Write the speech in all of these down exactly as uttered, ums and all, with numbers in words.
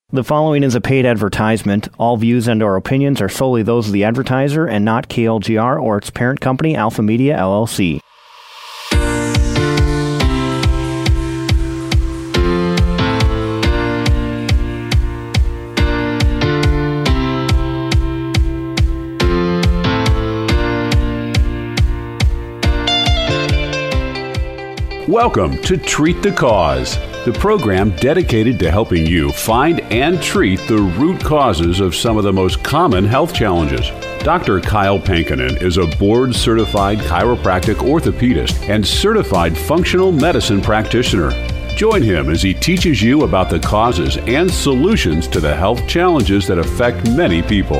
The following is a paid advertisement. All views and/or opinions are solely those of the advertiser and not K L G R or its parent company, Alpha Media, L L C. Welcome to Treat the Cause, the program dedicated to helping you find and treat the root causes of some of the most common health challenges. Doctor Kyle Pankinen is a board-certified chiropractic orthopedist and certified functional medicine practitioner. Join him as he teaches you about the causes and solutions to the health challenges that affect many people.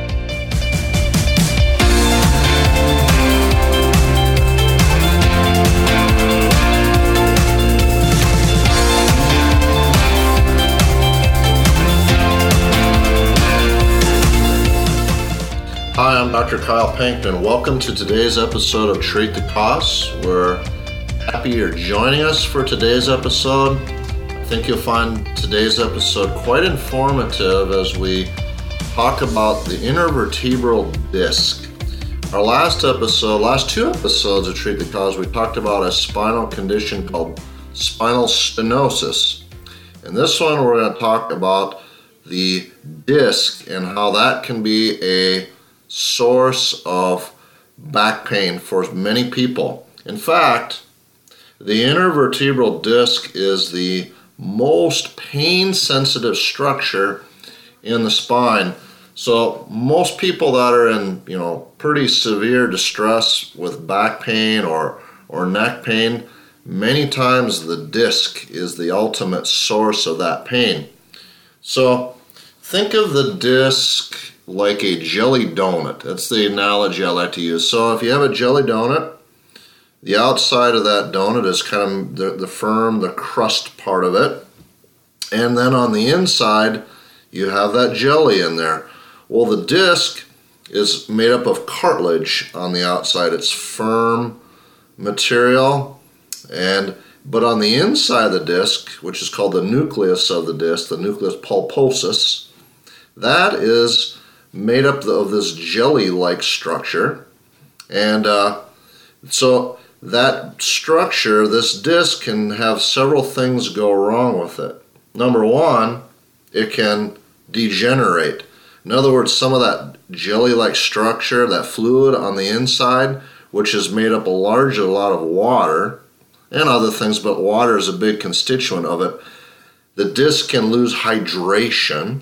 Hi, I'm Doctor Kyle Pankinen. Welcome to today's episode of Treat the Cause. We're happy you're joining us for today's episode. I think you'll find today's episode quite informative as we talk about the intervertebral disc. Our last episode, last two episodes of Treat the Cause, we talked about a spinal condition called spinal stenosis. In this one, we're going to talk about the disc and how that can be a source of back pain for many people. In fact, the intervertebral disc is the most pain-sensitive structure in the spine. So most people that are in, you know, pretty severe distress with back pain or or neck pain, many times the disc is the ultimate source of that pain. So think of the disc like a jelly donut. That's the analogy I like to use. So if you have a jelly donut, the outside of that donut is kind of the, the firm, the crust part of it. And then on the inside, you have that jelly in there. Well, the disc is made up of cartilage on the outside. It's firm material. and But on the inside of the disc, which is called the nucleus of the disc, the nucleus pulposus, that is made up of this jelly-like structure. And uh, so that structure, this disc, can have several things go wrong with it. Number one, it can degenerate. In other words, some of that jelly-like structure, that fluid on the inside, which is made up a large a lot of water and other things, but water is a big constituent of it. The disc can lose hydration,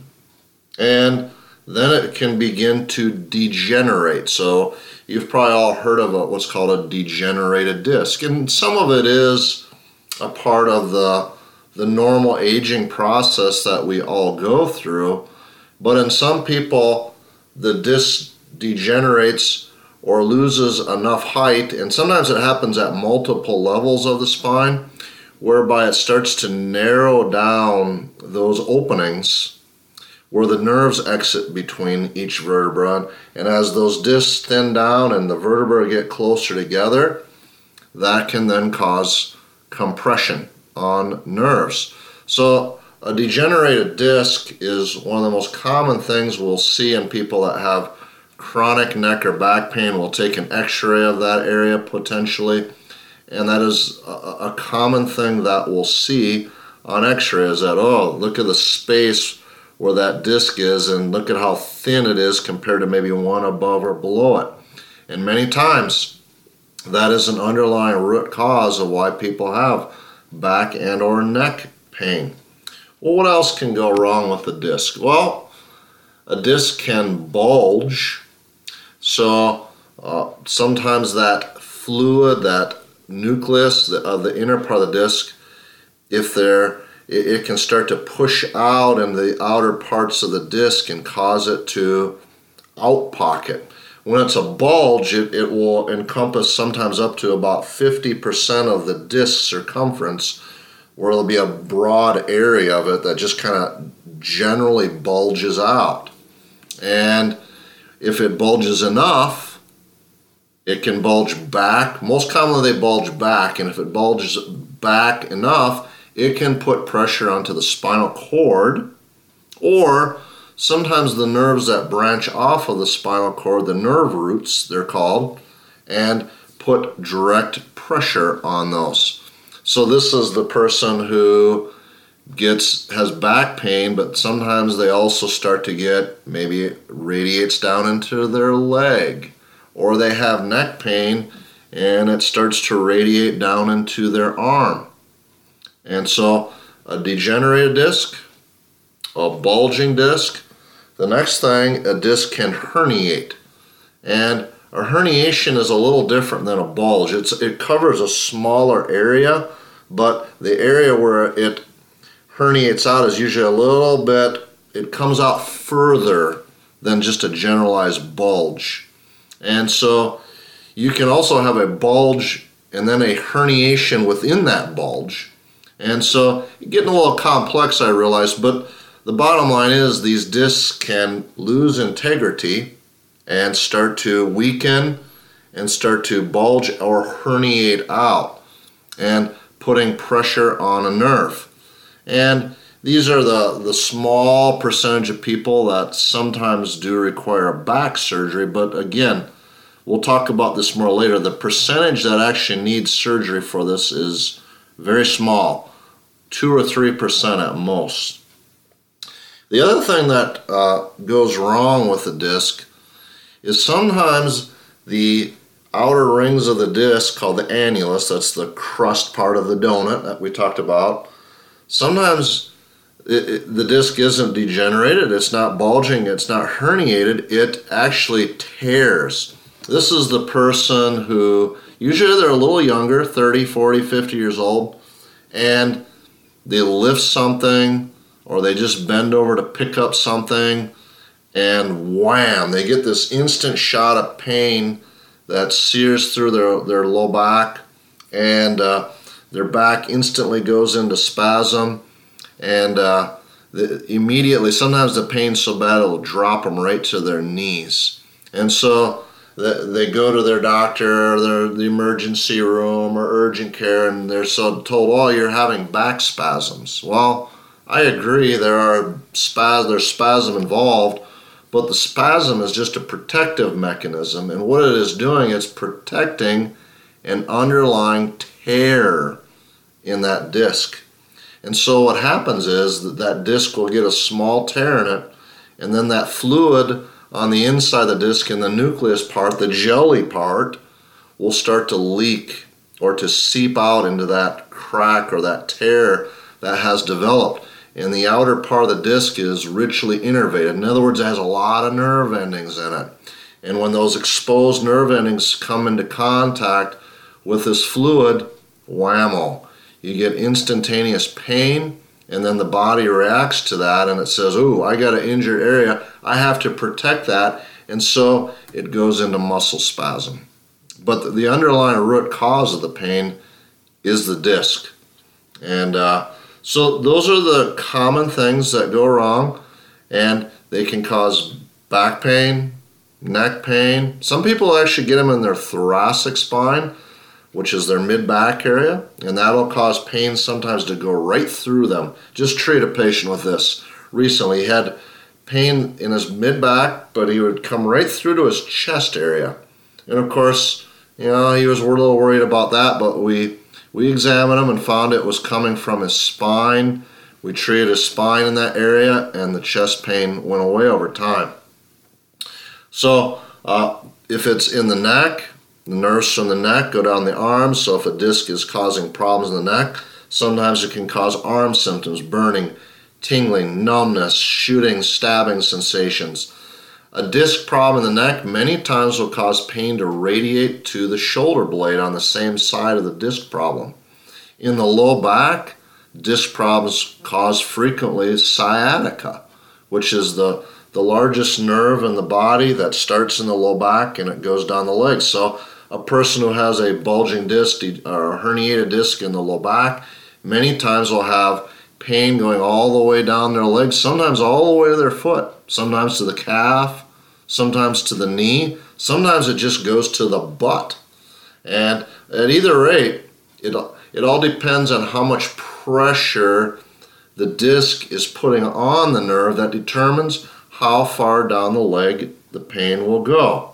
and then it can begin to degenerate. So you've probably all heard of a, what's called a degenerated disc. And some of it is a part of the, the normal aging process that we all go through. But in some people, the disc degenerates or loses enough height, and sometimes it happens at multiple levels of the spine, whereby it starts to narrow down those openings where the nerves exit between each vertebra. And as those discs thin down and the vertebrae get closer together, that can then cause compression on nerves. So a degenerated disc is one of the most common things we'll see in people that have chronic neck or back pain. We'll take an x-ray of that area potentially, and that is a, a common thing that we'll see on x-ray is that, oh, look at the space where that disc is, and look at how thin it is compared to maybe one above or below it. And many times, that is an underlying root cause of why people have back and or neck pain. Well, what else can go wrong with the disc? Well, a disc can bulge. So uh, sometimes that fluid, that nucleus of uh, the inner part of the disc, if they're it can start to push out in the outer parts of the disc and cause it to outpocket. When it's a bulge, it, it will encompass sometimes up to about fifty percent of the disc circumference, where there'll be a broad area of it that just kind of generally bulges out. And if it bulges enough, it can bulge back. Most commonly they bulge back, and if it bulges back enough, it can put pressure onto the spinal cord Or sometimes the nerves that branch off of the spinal cord, the nerve roots, they're called, and put direct pressure on those. So this is the person who gets has back pain, but sometimes they also start to get, maybe it radiates down into their leg, or they have neck pain and it starts to radiate down into their arm. And so a degenerated disc, a bulging disc, the next thing, a disc can herniate. And a herniation is a little different than a bulge. It's, it covers a smaller area, but the area where it herniates out is usually a little bit, it comes out further than just a generalized bulge. And so you can also have a bulge and then a herniation within that bulge. And so it's getting a little complex, I realize, but the bottom line is these discs can lose integrity and start to weaken and start to bulge or herniate out and putting pressure on a nerve. And these are the, the small percentage of people that sometimes do require back surgery, but again, we'll talk about this more later. The percentage that actually needs surgery for this is very small, two or three percent at most. The other thing that uh, goes wrong with the disc is sometimes the outer rings of the disc, called the annulus, that's the crust part of the donut that we talked about, sometimes it, it, the disc isn't degenerated, it's not bulging, it's not herniated, it actually tears. This is the person who, usually they're a little younger, thirty, forty, fifty years old, and they lift something or they just bend over to pick up something, and wham, they get this instant shot of pain that sears through their, their low back, and uh, their back instantly goes into spasm, and uh, the, immediately, sometimes the pain's so bad it'll drop them right to their knees. And so the, they go to their doctor, or their, the emergency room, or urgent care, and they're so told, oh, you're having back spasms. Well, I agree, there are spas, there's spasm involved, but the spasm is just a protective mechanism, and what it is doing is protecting an underlying tear in that disc. And so what happens is that that disc will get a small tear in it, and then that fluid on the inside of the disc in the nucleus part, the jelly part, will start to leak or to seep out into that crack or that tear that has developed. And the outer part of the disc is richly innervated. In other words, it has a lot of nerve endings in it. And when those exposed nerve endings come into contact with this fluid, whammo, you get instantaneous pain, and then the body reacts to that and it says, ooh, I got an injured area, I have to protect that, and so it goes into muscle spasm. But the underlying root cause of the pain is the disc. And uh, so those are the common things that go wrong, and they can cause back pain, neck pain. Some people actually get them in their thoracic spine, which is their mid-back area, and that'll cause pain sometimes to go right through them. Just treat a patient with this. Recently, he had pain in his mid-back, but he would come right through to his chest area. And of course, you know, he was a little worried about that, but we we examined him and found it was coming from his spine. We treated his spine in that area, and the chest pain went away over time. So uh, if it's in the neck, the nerves from the neck go down the arms, so if a disc is causing problems in the neck, sometimes it can cause arm symptoms, burning, tingling, numbness, shooting, stabbing sensations. A disc problem in the neck many times will cause pain to radiate to the shoulder blade on the same side of the disc problem. In the low back, disc problems cause frequently sciatica, which is the, the largest nerve in the body that starts in the low back and it goes down the legs. So a person who has a bulging disc or a herniated disc in the low back many times will have pain going all the way down their legs, sometimes all the way to their foot, sometimes to the calf, sometimes to the knee, sometimes it just goes to the butt. And at either rate, it, it all depends on how much pressure the disc is putting on the nerve that determines how far down the leg the pain will go.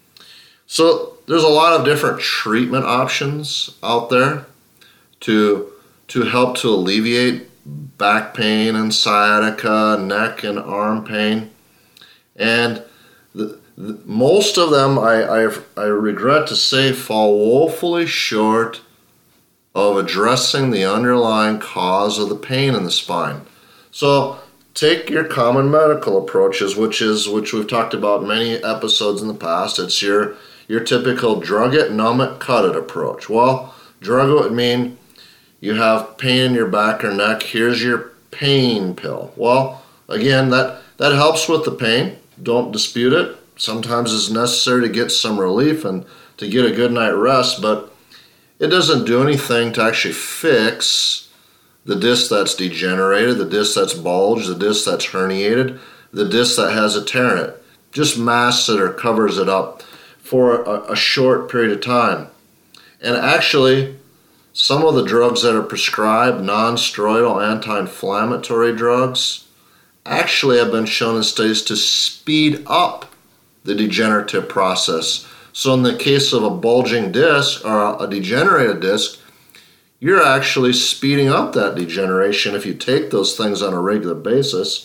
So there's a lot of different treatment options out there to, to help to alleviate back pain and sciatica, neck and arm pain. And the, the, most of them, I, I, I regret to say, fall woefully short of addressing the underlying cause of the pain in the spine. So take your common medical approaches, which is which we've talked about in many episodes in the past. It's your your typical drug it, numb it, cut it approach. Well, drug it would mean you have pain in your back or neck. Here's your pain pill. Well, again, that, that helps with the pain. Don't dispute it. Sometimes it's necessary to get some relief and to get a good night rest, but it doesn't do anything to actually fix the disc that's degenerated, the disc that's bulged, the disc that's herniated, the disc that has a tear in it. Just masks it or covers it up for a, a short period of time. And actually, some of the drugs that are prescribed, non-steroidal anti-inflammatory drugs, actually have been shown in studies to speed up the degenerative process. So in the case of a bulging disc or a degenerated disc, you're actually speeding up that degeneration if you take those things on a regular basis.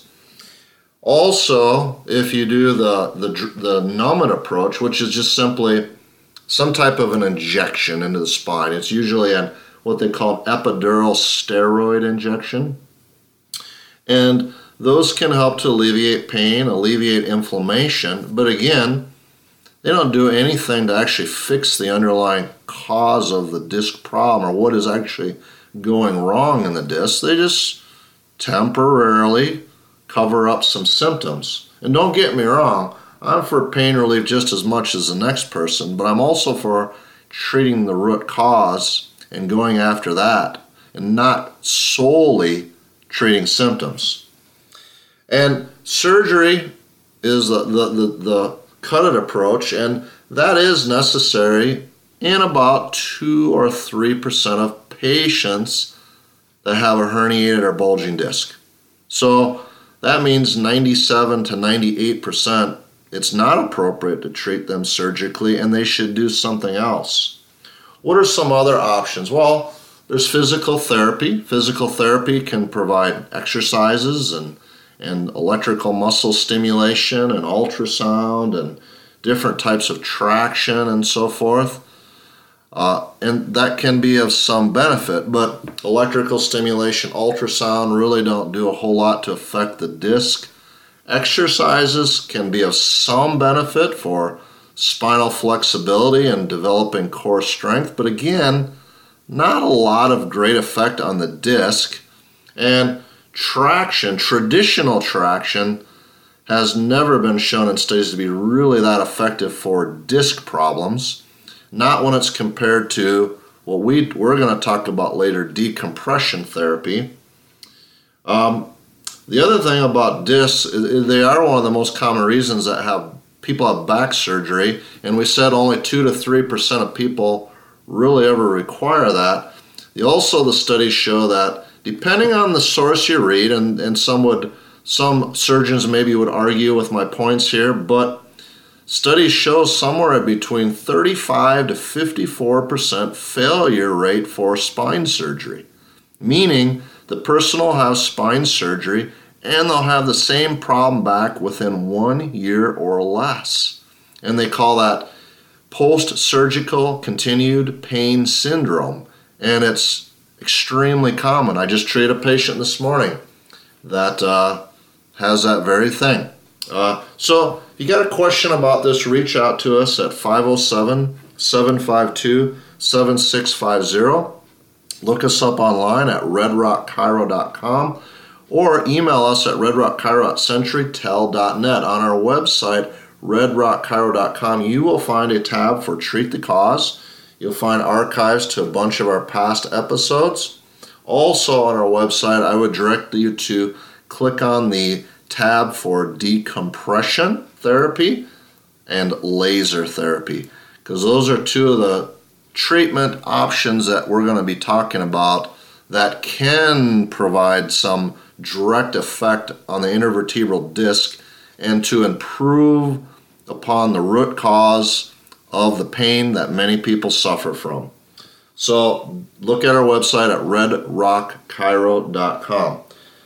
Also, if you do the, the, the numb it approach, which is just simply some type of an injection into the spine. It's usually an what they call epidural steroid injection. And those can help to alleviate pain, alleviate inflammation, but again, they don't do anything to actually fix the underlying cause of the disc problem or what is actually going wrong in the disc. They just temporarily cover up some symptoms. And don't get me wrong, I'm for pain relief just as much as the next person, but I'm also for treating the root cause and going after that and not solely treating symptoms. And surgery is the, the, the, the cut it approach, and that is necessary in about two or three percent of patients that have a herniated or bulging disc. So that means ninety-seven to ninety-eight percent it's not appropriate to treat them surgically and they should do something else. What are some other options? Well, there's physical therapy. Physical therapy can provide exercises and, and electrical muscle stimulation and ultrasound and different types of traction and so forth. Uh, and that can be of some benefit, but electrical stimulation, ultrasound really don't do a whole lot to affect the disc. Exercises can be of some benefit for spinal flexibility and developing core strength, but again, not a lot of great effect on the disc. And traction, traditional traction, has never been shown in studies to be really that effective for disc problems, not when it's compared to what we, we're going to talk about later, decompression therapy. Um, the other thing about discs, they are one of the most common reasons that have people have back surgery, and we said only two to three percent of people really ever require that. Also, the studies show that depending on the source you read, and, and some would, some surgeons maybe would argue with my points here, but studies show somewhere between thirty-five to fifty-four percent failure rate for spine surgery, meaning the person will have spine surgery and they'll have the same problem back within one year or less. And they call that post-surgical continued pain syndrome. And it's extremely common. I just treated a patient this morning that uh, has that very thing. Uh, so if you got a question about this, reach out to us at five oh seven, seven five two, seven six five zero. Look us up online at red rock chiro dot com or email us at red rock chiro at century tel dot net. On our website, red rock chiro dot com, you will find a tab for Treat the Cause. You'll find archives to a bunch of our past episodes. Also on our website, I would direct you to click on the tab for decompression therapy and laser therapy, because those are two of the treatment options that we're going to be talking about that can provide some direct effect on the intervertebral disc and to improve upon the root cause of the pain that many people suffer from. So look at our website at red rock chiro dot com.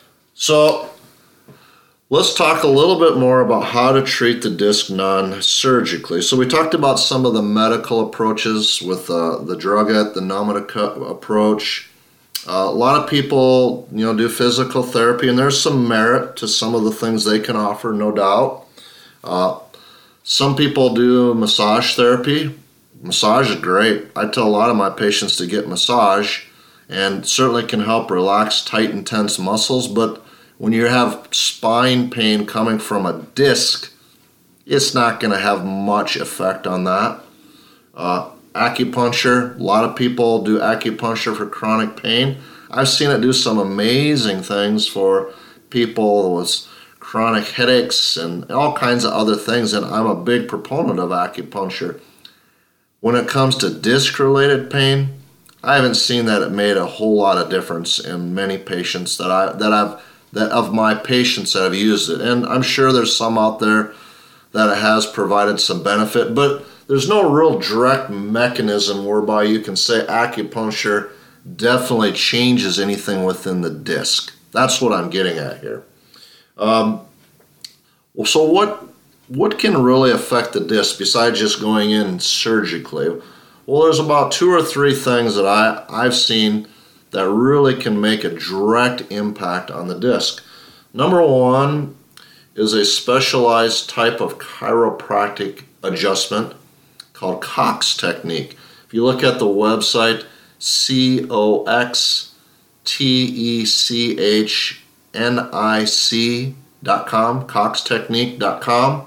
So let's talk a little bit more about how to treat the disc non-surgically. So we talked about some of the medical approaches with uh, the Draget, the Numedica approach. Uh, a lot of people, you know, do physical therapy, and there's some merit to some of the things they can offer, no doubt. Uh, some people do massage therapy. Massage is great. I tell a lot of my patients to get massage, and certainly can help relax tight and tense muscles, but when you have spine pain coming from a disc, it's not going to have much effect on that. Uh, acupuncture, a lot of people do acupuncture for chronic pain. I've seen it do some amazing things for people with chronic headaches and all kinds of other things, and I'm a big proponent of acupuncture. When it comes to disc-related pain, I haven't seen that it made a whole lot of difference in many patients that I that I've that of my patients that have used it. And I'm sure there's some out there that it has provided some benefit, but there's no real direct mechanism whereby you can say acupuncture definitely changes anything within the disc. That's what I'm getting at here. Um, well, so what what can really affect the disc besides just going in surgically? Well, there's about two or three things that I, I've seen that really can make a direct impact on the disc. Number one is a specialized type of chiropractic adjustment called Cox technique. If you look at the website C O X T E C H N I C dot com, cox technique dot com,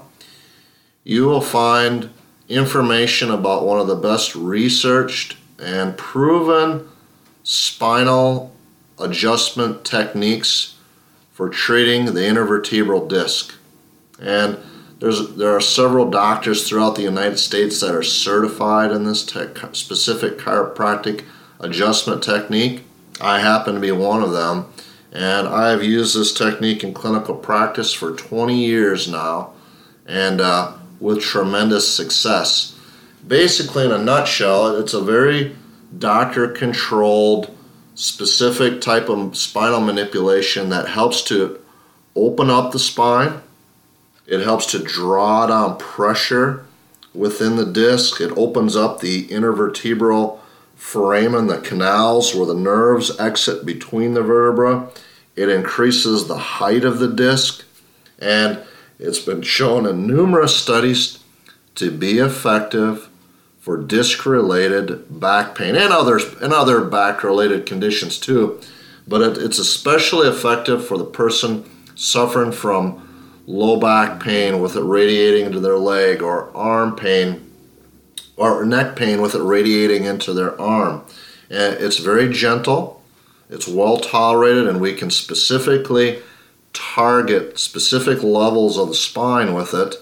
you will find information about one of the best researched and proven spinal adjustment techniques for treating the intervertebral disc. And there's there are several doctors throughout the United States that are certified in this te- specific chiropractic adjustment technique. I happen to be one of them, and I have used this technique in clinical practice for twenty years now, and uh, with tremendous success. Basically, in a nutshell, it's a very doctor-controlled, specific type of spinal manipulation that helps to open up the spine. It helps to draw down pressure within the disc. It opens up the intervertebral foramen, the canals where the nerves exit between the vertebra. It increases the height of the disc, and it's been shown in numerous studies to be effective for disc-related back pain and others and other back-related conditions too. But it, it's especially effective for the person suffering from low back pain with it radiating into their leg, or arm pain, or neck pain with it radiating into their arm. And it's very gentle, it's well tolerated, and we can specifically target specific levels of the spine with it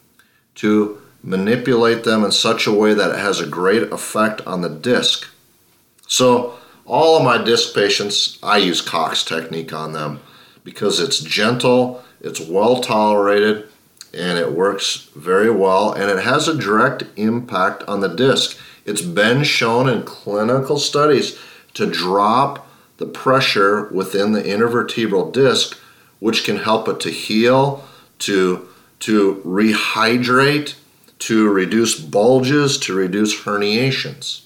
to manipulate them in such a way that it has a great effect on the disc. So all of my disc patients, I use Cox technique on them because it's gentle, it's well tolerated, and it works very well, and it has a direct impact on the disc. It's been shown in clinical studies to drop the pressure within the intervertebral disc, which can help it to heal, to, to rehydrate, to reduce bulges, to reduce herniations.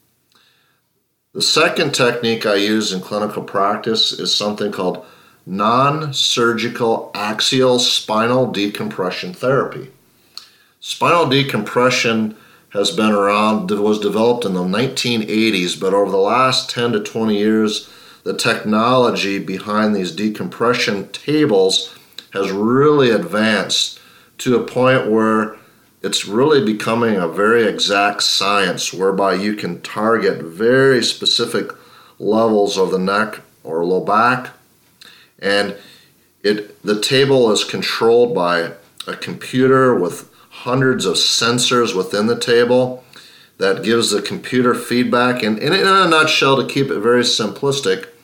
The second technique I use in clinical practice is something called non-surgical axial spinal decompression therapy. Spinal decompression has been around, it was developed in the nineteen eighties, but over the last ten to twenty years, the technology behind these decompression tables has really advanced to a point where it's really becoming a very exact science whereby you can target very specific levels of the neck or low back, and it the table is controlled by a computer with hundreds of sensors within the table that gives the computer feedback. And, and in a nutshell, to keep it very simplistic,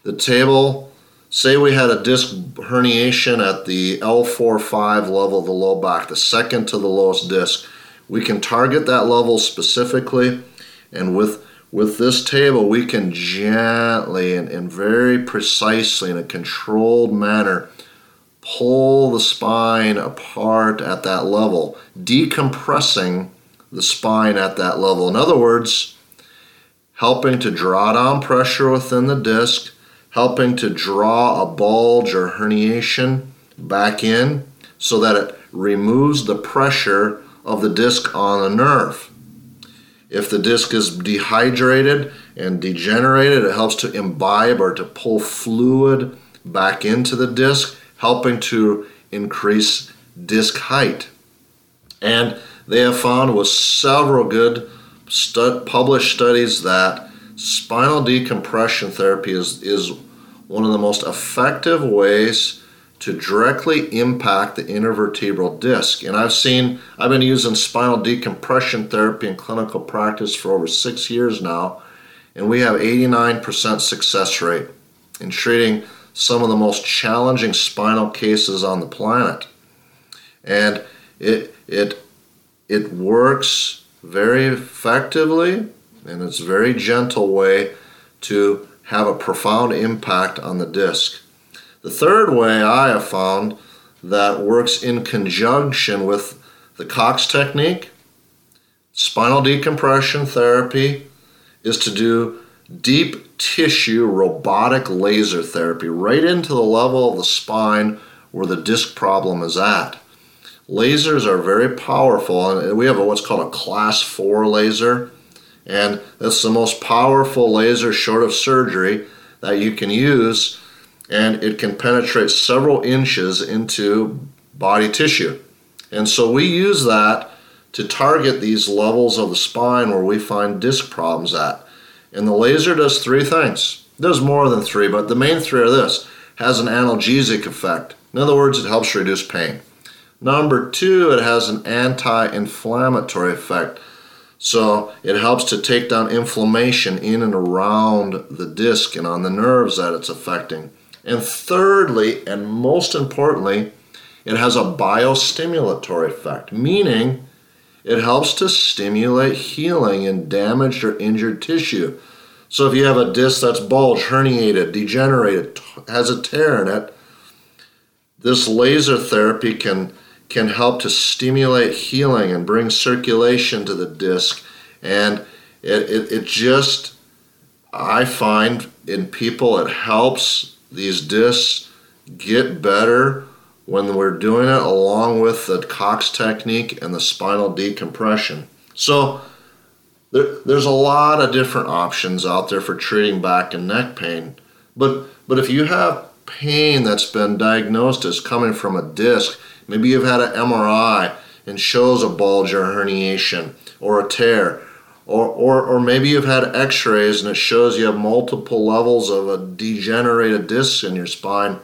the table, say we had a disc herniation at the L four five level of the low back, the second to the lowest disc. We can target that level specifically, and with with this table we can gently and, and very precisely in a controlled manner pull the spine apart at that level, decompressing the spine at that level. In other words, helping to draw down pressure within the disc, helping to draw a bulge or herniation back in so that it removes the pressure of the disc on the nerve. If the disc is dehydrated and degenerated, it helps to imbibe or to pull fluid back into the disc, helping to increase disc height. And they have found with several good stu- published studies that spinal decompression therapy is, is one of the most effective ways to directly impact the intervertebral disc. And I've seen, I've been using spinal decompression therapy in clinical practice for over six years now, and we have eighty-nine percent success rate in treating some of the most challenging spinal cases on the planet. And it it it works very effectively, and it's a very gentle way to have a profound impact on the disc. The third way I have found that works in conjunction with the Cox technique, spinal decompression therapy, is to do deep tissue robotic laser therapy right into the level of the spine where the disc problem is at. Lasers are very powerful, and we have what's called a class four laser, and it's the most powerful laser short of surgery that you can use, and it can penetrate several inches into body tissue. And so we use that to target these levels of the spine where we find disc problems at. And the laser does three things. It does more than three, but the main three are this. Has an analgesic effect. In other words, it helps reduce pain. Number two, it has an anti-inflammatory effect. So it helps to take down inflammation in and around the disc and on the nerves that it's affecting. And thirdly, and most importantly, it has a biostimulatory effect, meaning it helps to stimulate healing in damaged or injured tissue. So if you have a disc that's bulged, herniated, degenerated, has a tear in it, this laser therapy can, can help to stimulate healing and bring circulation to the disc. And it, it, it just, I find in people, it helps these discs get better when we're doing it along with the Cox technique and the spinal decompression. So there, there's a lot of different options out there for treating back and neck pain. But, but if you have pain that's been diagnosed as coming from a disc, maybe you've had an M R I and shows a bulge or herniation or a tear, Or, or or maybe you've had x-rays and it shows you have multiple levels of a degenerated disc in your spine.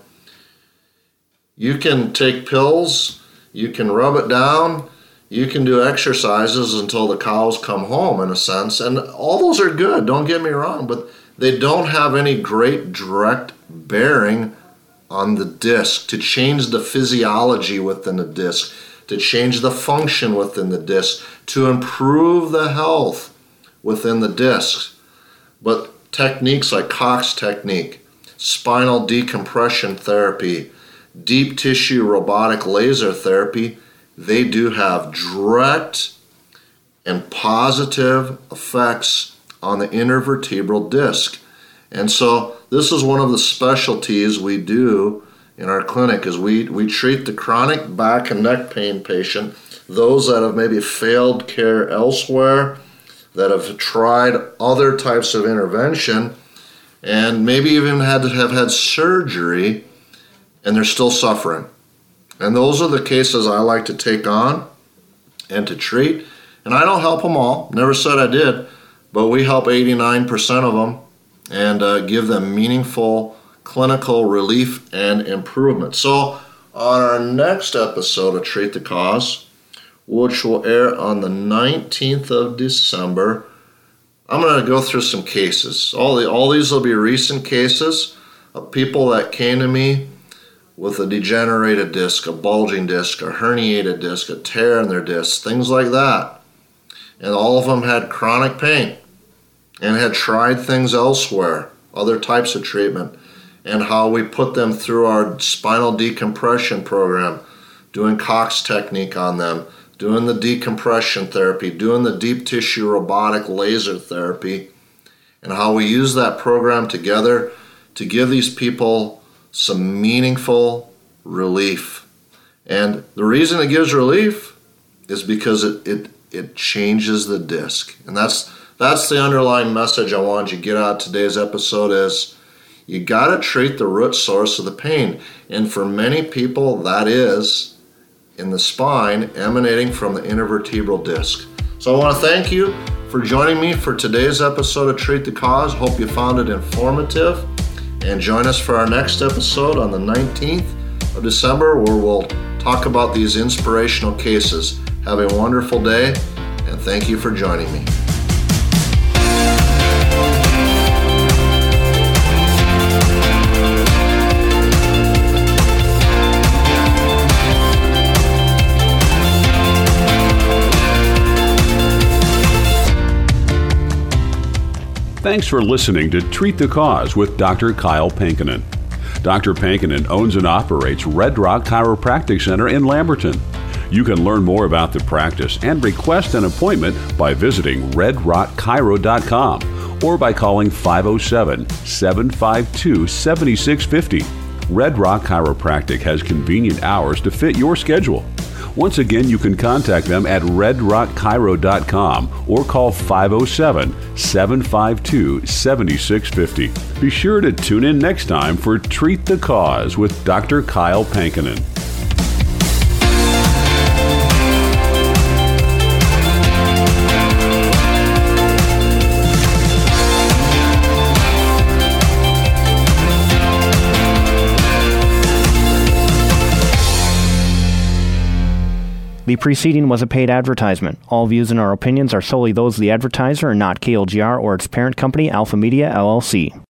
You can take pills, you can rub it down, you can do exercises until the cows come home, in a sense. And all those are good, don't get me wrong, but they don't have any great direct bearing on the disc to change the physiology within the disc, to change the function within the disc, to improve the health within the discs. But techniques like Cox technique, spinal decompression therapy, deep tissue robotic laser therapy, they do have direct and positive effects on the intervertebral disc. And so this is one of the specialties we do in our clinic, is we, we treat the chronic back and neck pain patient, those that have maybe failed care elsewhere, that have tried other types of intervention, and maybe even had to have had surgery, and they're still suffering. And those are the cases I like to take on and to treat. And I don't help them all, never said I did, but we help eighty-nine percent of them and uh, give them meaningful clinical relief and improvement. So on our next episode of Treat the Cause, which will air on the nineteenth of December, I'm going to go through some cases. All, the, all these will be recent cases of people that came to me with a degenerated disc, a bulging disc, a herniated disc, a tear in their disc, things like that. And all of them had chronic pain and had tried things elsewhere, other types of treatment, and how we put them through our spinal decompression program, doing Cox technique on them, doing the decompression therapy, doing the deep tissue robotic laser therapy, and how we use that program together to give these people some meaningful relief. And the reason it gives relief is because it it, it changes the disc. And that's that's the underlying message I wanted you to get out of today's episode is you got to treat the root source of the pain. And for many people, that is in the spine emanating from the intervertebral disc. So I want to thank you for joining me for today's episode of Treat the Cause. Hope you found it informative. And join us for our next episode on the nineteenth of December, where we'll talk about these inspirational cases. Have a wonderful day, and thank you for joining me. Thanks for listening to Treat the Cause with Doctor Kyle Pankinen. Doctor Pankinen owns and operates Red Rock Chiropractic Center in Lamberton. You can learn more about the practice and request an appointment by visiting red rock chiro dot com or by calling five oh seven, seven five two, seven six five oh. Red Rock Chiropractic has convenient hours to fit your schedule. Once again, you can contact them at red rock chiro dot com or call five oh seven, seven five two, seven six five oh. Be sure to tune in next time for Treat the Cause with Doctor Kyle Pankinen. The preceding was a paid advertisement. All views and our opinions are solely those of the advertiser and not K L G R or its parent company, Alpha Media, L L C.